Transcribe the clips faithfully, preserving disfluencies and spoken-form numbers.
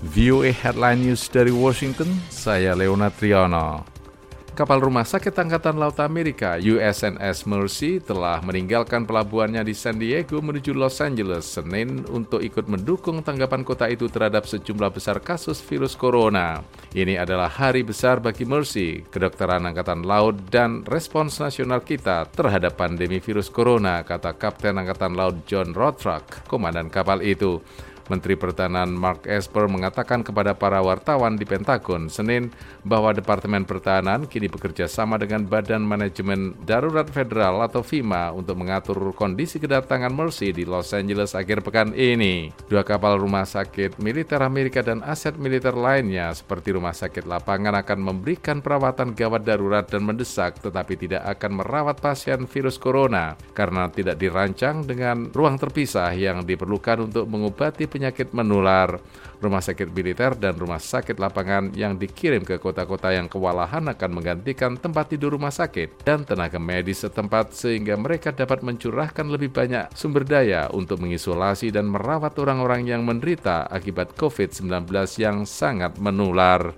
V O A Headline News dari Washington, saya Leonard Triono. Kapal rumah sakit Angkatan Laut Amerika U S N S Mercy telah meninggalkan pelabuhannya di San Diego menuju Los Angeles Senin untuk ikut mendukung tanggapan kota itu terhadap sejumlah besar kasus virus corona. Ini adalah hari besar bagi Mercy, kedokteran Angkatan Laut dan respons nasional kita terhadap pandemi virus corona, kata Kapten Angkatan Laut John Rothrock, komandan kapal itu. Menteri Pertahanan Mark Esper mengatakan kepada para wartawan di Pentagon Senin bahwa Departemen Pertahanan kini bekerja sama dengan Badan Manajemen Darurat Federal atau FEMA untuk mengatur kondisi kedatangan Mercy di Los Angeles akhir pekan ini. Dua kapal rumah sakit militer Amerika dan aset militer lainnya seperti rumah sakit lapangan akan memberikan perawatan gawat darurat dan mendesak tetapi tidak akan merawat pasien virus corona karena tidak dirancang dengan ruang terpisah yang diperlukan untuk mengobati penyakit penyakit menular. Rumah sakit militer dan rumah sakit lapangan yang dikirim ke kota-kota yang kewalahan akan menggantikan tempat tidur rumah sakit dan tenaga medis setempat sehingga mereka dapat mencurahkan lebih banyak sumber daya untuk mengisolasi dan merawat orang-orang yang menderita akibat covid sembilan belas yang sangat menular.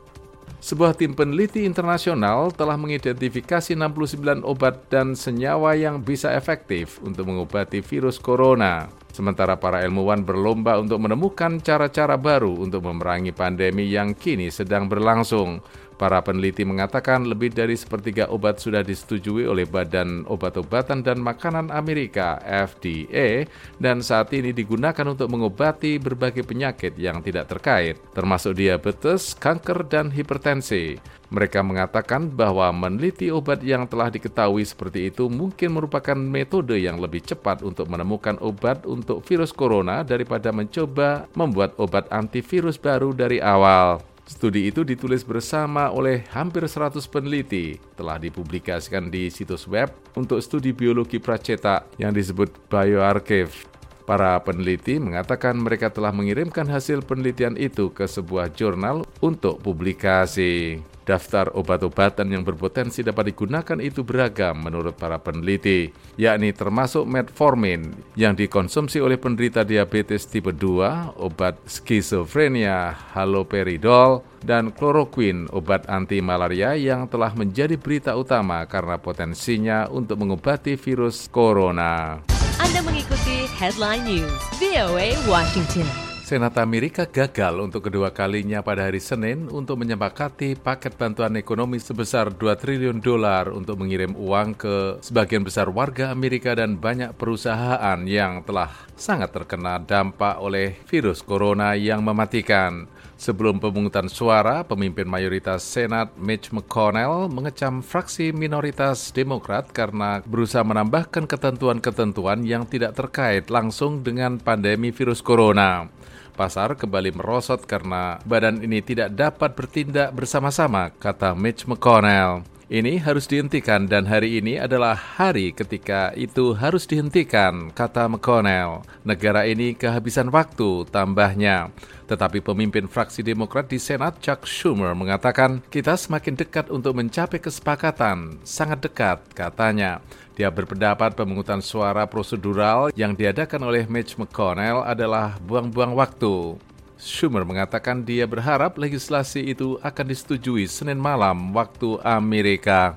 Sebuah tim peneliti internasional telah mengidentifikasi enam puluh sembilan obat dan senyawa yang bisa efektif untuk mengobati virus corona. Sementara para ilmuwan berlomba untuk menemukan cara-cara baru untuk memerangi pandemi yang kini sedang berlangsung. Para peneliti mengatakan lebih dari sepertiga obat sudah disetujui oleh Badan Obat-obatan dan Makanan Amerika F D A dan saat ini digunakan untuk mengobati berbagai penyakit yang tidak terkait, termasuk diabetes, kanker, dan hipertensi. Mereka mengatakan bahwa meneliti obat yang telah diketahui seperti itu mungkin merupakan metode yang lebih cepat untuk menemukan obat untuk virus corona daripada mencoba membuat obat antivirus baru dari awal. Studi itu ditulis bersama oleh hampir seratus peneliti, telah dipublikasikan di situs web untuk studi biologi pracetak yang disebut bioRxiv. Para peneliti mengatakan mereka telah mengirimkan hasil penelitian itu ke sebuah jurnal untuk publikasi. Daftar obat-obatan yang berpotensi dapat digunakan itu beragam menurut para peneliti, yakni termasuk metformin yang dikonsumsi oleh penderita diabetes tipe dua, obat skizofrenia, haloperidol, dan kloroquine, obat anti-malaria yang telah menjadi berita utama karena potensinya untuk mengobati virus corona. Anda mengikuti Headline News V O A Washington. Senat Amerika gagal untuk kedua kalinya pada hari Senin untuk menyepakati paket bantuan ekonomi sebesar dua triliun dolar untuk mengirim uang ke sebagian besar warga Amerika dan banyak perusahaan yang telah sangat terkena dampak oleh virus corona yang mematikan. Sebelum pemungutan suara, pemimpin mayoritas Senat Mitch McConnell mengecam fraksi minoritas Demokrat karena berusaha menambahkan ketentuan-ketentuan yang tidak terkait langsung dengan pandemi virus corona. Pasar kembali merosot karena badan ini tidak dapat bertindak bersama-sama, kata Mitch McConnell. Ini harus dihentikan dan hari ini adalah hari ketika itu harus dihentikan, kata McConnell. Negara ini kehabisan waktu, tambahnya. Tetapi pemimpin fraksi Demokrat di Senat, Chuck Schumer, mengatakan kita semakin dekat untuk mencapai kesepakatan, sangat dekat, katanya. Dia berpendapat pemungutan suara prosedural yang diadakan oleh Mitch McConnell adalah buang-buang waktu. Schumer mengatakan dia berharap legislasi itu akan disetujui Senin malam waktu Amerika.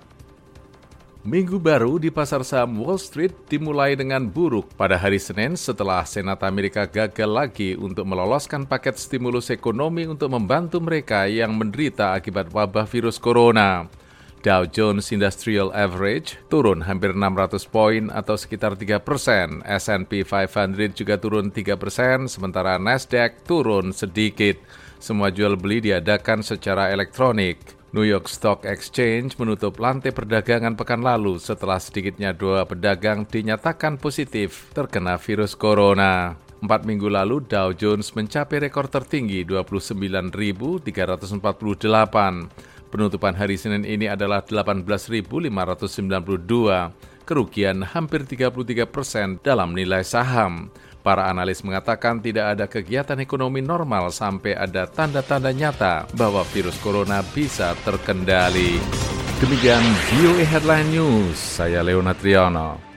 Minggu baru di pasar saham Wall Street dimulai dengan buruk pada hari Senin setelah Senat Amerika gagal lagi untuk meloloskan paket stimulus ekonomi untuk membantu mereka yang menderita akibat wabah virus corona. Dow Jones Industrial Average turun hampir enam ratus poin atau sekitar tiga persen. S and P lima ratus juga turun tiga persen, sementara Nasdaq turun sedikit. Semua jual beli diadakan secara elektronik. New York Stock Exchange menutup lantai perdagangan pekan lalu setelah sedikitnya dua pedagang dinyatakan positif terkena virus corona. Empat minggu lalu Dow Jones mencapai rekor tertinggi dua puluh sembilan ribu tiga ratus empat puluh delapan. Penutupan hari Senin ini adalah delapan belas ribu lima ratus sembilan puluh dua, kerugian hampir tiga puluh tiga persen dalam nilai saham. Para analis mengatakan tidak ada kegiatan ekonomi normal sampai ada tanda-tanda nyata bahwa virus corona bisa terkendali. Demikian V O A Headline News, saya Leonard Triono.